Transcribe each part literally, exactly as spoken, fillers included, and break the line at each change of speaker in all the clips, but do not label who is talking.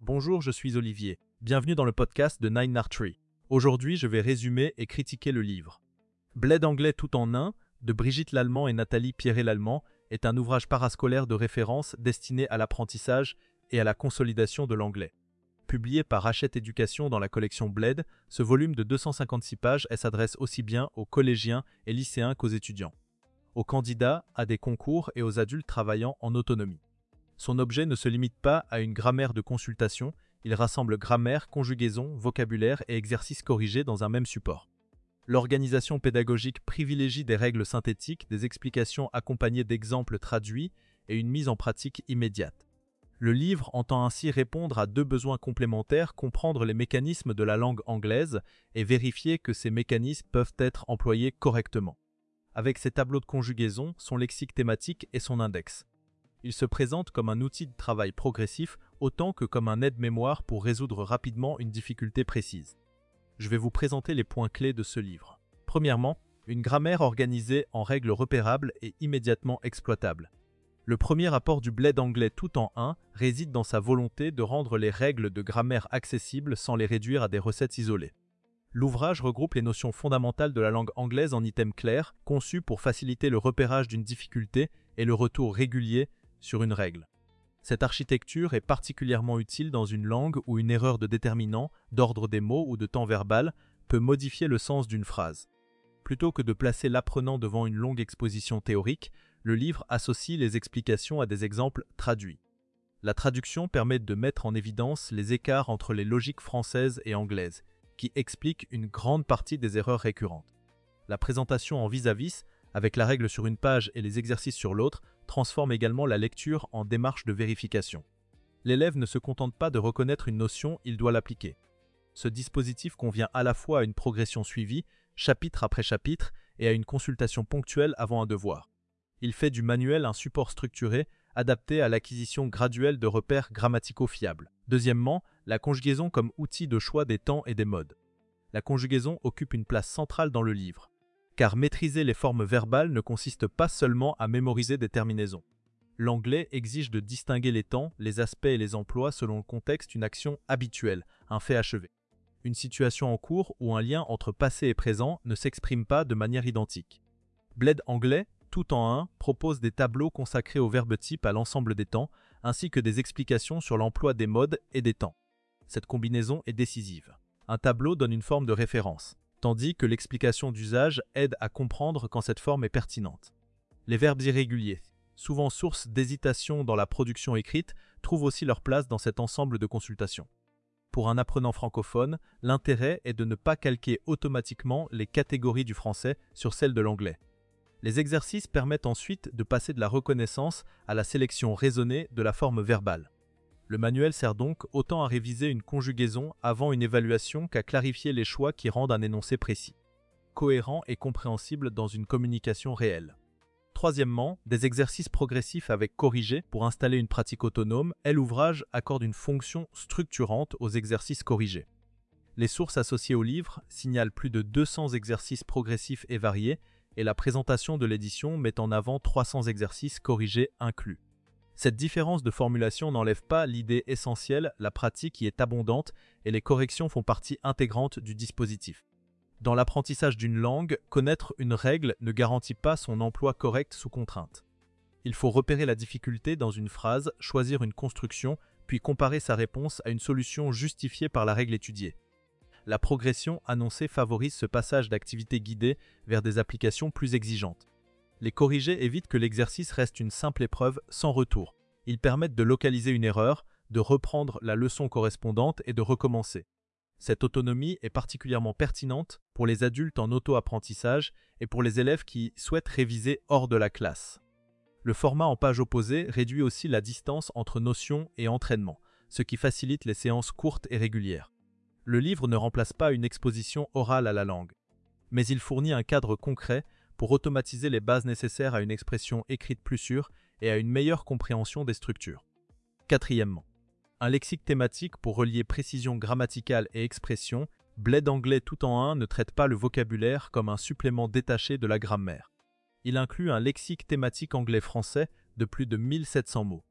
Bonjour, je suis Olivier. Bienvenue dans le podcast de Nine Art Tree. Aujourd'hui, je vais résumer et critiquer le livre. Bled anglais tout en un, de Brigitte Lallemand et Nathalie Pierret-Lallemand, est un ouvrage parascolaire de référence destiné à l'apprentissage et à la consolidation de l'anglais. Publié par Hachette Éducation dans la collection Bled, ce volume de deux cent cinquante-six pages s'adresse aussi bien aux collégiens et lycéens qu'aux étudiants, aux candidats, à des concours et aux adultes travaillant en autonomie. Son objet ne se limite pas à une grammaire de consultation, il rassemble grammaire, conjugaison, vocabulaire et exercices corrigés dans un même support. L'organisation pédagogique privilégie des règles synthétiques, des explications accompagnées d'exemples traduits et une mise en pratique immédiate. Le livre entend ainsi répondre à deux besoins complémentaires, comprendre les mécanismes de la langue anglaise et vérifier que ces mécanismes peuvent être employés correctement. Avec ses tableaux de conjugaison, son lexique thématique et son index. Il se présente comme un outil de travail progressif autant que comme un aide-mémoire pour résoudre rapidement une difficulté précise. Je vais vous présenter les points clés de ce livre. Premièrement, une grammaire organisée en règles repérables et immédiatement exploitables. Le premier apport du Bled anglais tout en un réside dans sa volonté de rendre les règles de grammaire accessibles sans les réduire à des recettes isolées. L'ouvrage regroupe les notions fondamentales de la langue anglaise en items clairs, conçus pour faciliter le repérage d'une difficulté et le retour régulier sur une règle. Cette architecture est particulièrement utile dans une langue où une erreur de déterminant, d'ordre des mots ou de temps verbal peut modifier le sens d'une phrase. Plutôt que de placer l'apprenant devant une longue exposition théorique, le livre associe les explications à des exemples traduits. La traduction permet de mettre en évidence les écarts entre les logiques françaises et anglaises, qui expliquent une grande partie des erreurs récurrentes. La présentation en vis-à-vis, avec la règle sur une page et les exercices sur l'autre, transforme également la lecture en démarche de vérification. L'élève ne se contente pas de reconnaître une notion, il doit l'appliquer. Ce dispositif convient à la fois à une progression suivie, chapitre après chapitre, et à une consultation ponctuelle avant un devoir. Il fait du manuel un support structuré, adapté à l'acquisition graduelle de repères grammaticaux fiables. Deuxièmement, la conjugaison comme outil de choix des temps et des modes. La conjugaison occupe une place centrale dans le livre, car maîtriser les formes verbales ne consiste pas seulement à mémoriser des terminaisons. L'anglais exige de distinguer les temps, les aspects et les emplois selon le contexte, une action habituelle, un fait achevé. Une situation en cours ou un lien entre passé et présent ne s'exprime pas de manière identique. Bled anglais, tout en un, propose des tableaux consacrés aux verbes types à l'ensemble des temps, ainsi que des explications sur l'emploi des modes et des temps. Cette combinaison est décisive. Un tableau donne une forme de référence, tandis que l'explication d'usage aide à comprendre quand cette forme est pertinente. Les verbes irréguliers, souvent source d'hésitation dans la production écrite, trouvent aussi leur place dans cet ensemble de consultations. Pour un apprenant francophone, l'intérêt est de ne pas calquer automatiquement les catégories du français sur celles de l'anglais. Les exercices permettent ensuite de passer de la reconnaissance à la sélection raisonnée de la forme verbale. Le manuel sert donc autant à réviser une conjugaison avant une évaluation qu'à clarifier les choix qui rendent un énoncé précis, cohérent et compréhensible dans une communication réelle. Troisièmement, des exercices progressifs avec corrigés pour installer une pratique autonome et l'ouvrage accorde une fonction structurante aux exercices corrigés. Les sources associées au livre signalent plus de deux cents exercices progressifs et variés et la présentation de l'édition met en avant trois cents exercices corrigés inclus. Cette différence de formulation n'enlève pas l'idée essentielle, la pratique y est abondante et les corrections font partie intégrante du dispositif. Dans l'apprentissage d'une langue, connaître une règle ne garantit pas son emploi correct sous contrainte. Il faut repérer la difficulté dans une phrase, choisir une construction, puis comparer sa réponse à une solution justifiée par la règle étudiée. La progression annoncée favorise ce passage d'activité guidée vers des applications plus exigeantes. Les corrigés évitent que l'exercice reste une simple épreuve sans retour. Ils permettent de localiser une erreur, de reprendre la leçon correspondante et de recommencer. Cette autonomie est particulièrement pertinente pour les adultes en auto-apprentissage et pour les élèves qui souhaitent réviser hors de la classe. Le format en page opposée réduit aussi la distance entre notion et entraînement, ce qui facilite les séances courtes et régulières. Le livre ne remplace pas une exposition orale à la langue, mais il fournit un cadre concret pour automatiser les bases nécessaires à une expression écrite plus sûre et à une meilleure compréhension des structures. Quatrièmement, un lexique thématique pour relier précision grammaticale et expression, Bled anglais tout en un ne traite pas le vocabulaire comme un supplément détaché de la grammaire. Il inclut un lexique thématique anglais-français de plus de mille sept cents mots.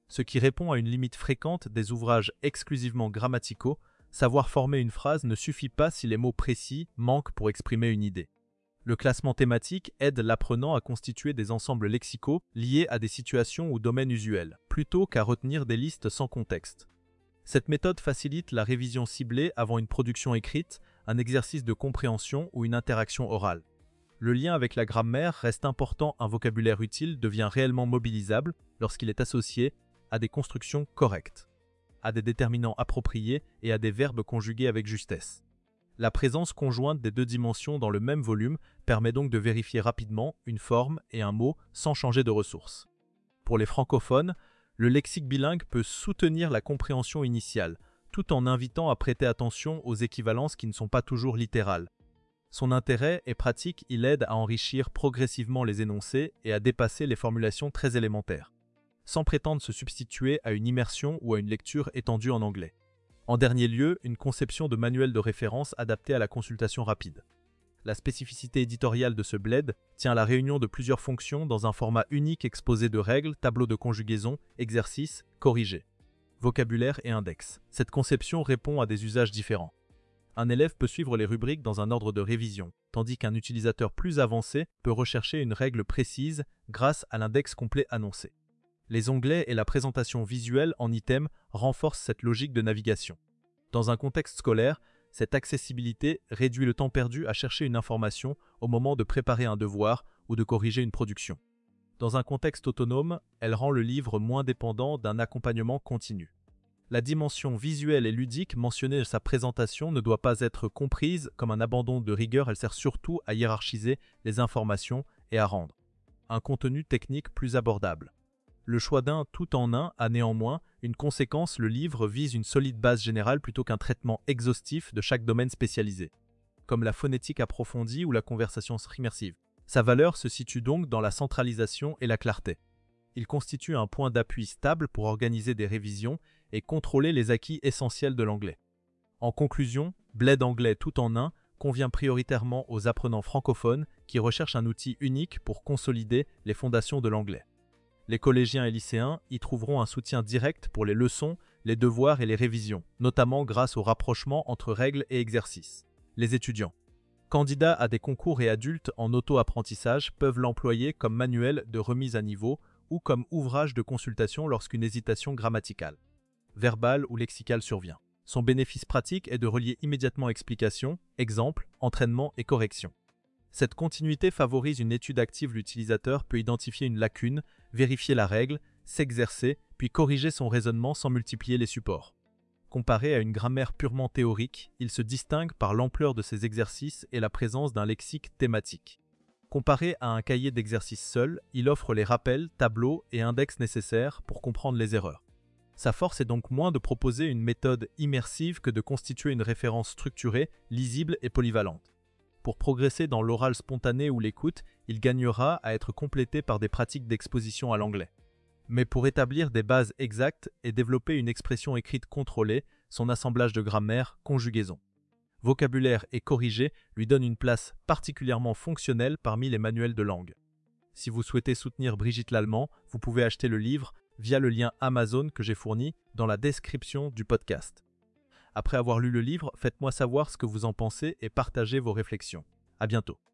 ce qui répond à une limite fréquente des ouvrages exclusivement grammaticaux. Savoir former une phrase ne suffit pas si les mots précis manquent pour exprimer une idée. Le classement thématique aide l'apprenant à constituer des ensembles lexicaux liés à des situations ou domaines usuels, plutôt qu'à retenir des listes sans contexte. Cette méthode facilite la révision ciblée avant une production écrite, un exercice de compréhension ou une interaction orale. Le lien avec la grammaire reste important, un vocabulaire utile devient réellement mobilisable lorsqu'il est associé à des constructions correctes, à des déterminants appropriés et à des verbes conjugués avec justesse. La présence conjointe des deux dimensions dans le même volume permet donc de vérifier rapidement une forme et un mot sans changer de ressources. Pour les francophones, le lexique bilingue peut soutenir la compréhension initiale, tout en invitant à prêter attention aux équivalences qui ne sont pas toujours littérales. Son intérêt est pratique, il aide à enrichir progressivement les énoncés et à dépasser les formulations très élémentaires, sans prétendre se substituer à une immersion ou à une lecture étendue en anglais. En dernier lieu, une conception de manuel de référence adapté à la consultation rapide. La spécificité éditoriale de ce bled tient à la réunion de plusieurs fonctions dans un format unique exposé de règles, tableaux de conjugaison, exercices, corrigés, vocabulaire et index. Cette conception répond à des usages différents. Un élève peut suivre les rubriques dans un ordre de révision, tandis qu'un utilisateur plus avancé peut rechercher une règle précise grâce à l'index complet annoncé. Les onglets et la présentation visuelle en items renforcent cette logique de navigation. Dans un contexte scolaire, cette accessibilité réduit le temps perdu à chercher une information au moment de préparer un devoir ou de corriger une production. Dans un contexte autonome, elle rend le livre moins dépendant d'un accompagnement continu. La dimension visuelle et ludique mentionnée de sa présentation ne doit pas être comprise comme un abandon de rigueur, elle sert surtout à hiérarchiser les informations et à rendre un contenu technique plus abordable. Le choix d'un tout en un a néanmoins une conséquence, le livre vise une solide base générale plutôt qu'un traitement exhaustif de chaque domaine spécialisé, comme la phonétique approfondie ou la conversation immersive. Sa valeur se situe donc dans la centralisation et la clarté. Il constitue un point d'appui stable pour organiser des révisions et contrôler les acquis essentiels de l'anglais. En conclusion, Bled anglais tout en un convient prioritairement aux apprenants francophones qui recherchent un outil unique pour consolider les fondations de l'anglais. Les collégiens et lycéens y trouveront un soutien direct pour les leçons, les devoirs et les révisions, notamment grâce au rapprochement entre règles et exercices. Les étudiants, candidats à des concours et adultes en auto-apprentissage peuvent l'employer comme manuel de remise à niveau ou comme ouvrage de consultation lorsqu'une hésitation grammaticale, verbale ou lexicale survient. Son bénéfice pratique est de relier immédiatement explication, exemple, entraînement et correction. Cette continuité favorise une étude active, l'utilisateur peut identifier une lacune, vérifier la règle, s'exercer, puis corriger son raisonnement sans multiplier les supports. Comparé à une grammaire purement théorique, il se distingue par l'ampleur de ses exercices et la présence d'un lexique thématique. Comparé à un cahier d'exercices seul, il offre les rappels, tableaux et index nécessaires pour comprendre les erreurs. Sa force est donc moins de proposer une méthode immersive que de constituer une référence structurée, lisible et polyvalente. Pour progresser dans l'oral spontané ou l'écoute, il gagnera à être complété par des pratiques d'exposition à l'anglais. Mais pour établir des bases exactes et développer une expression écrite contrôlée, son assemblage de grammaire, conjugaison, vocabulaire et corrigé lui donne une place particulièrement fonctionnelle parmi les manuels de langue. Si vous souhaitez soutenir Brigitte Lallemand, vous pouvez acheter le livre via le lien Amazon que j'ai fourni dans la description du podcast. Après avoir lu le livre, faites-moi savoir ce que vous en pensez et partagez vos réflexions. À bientôt.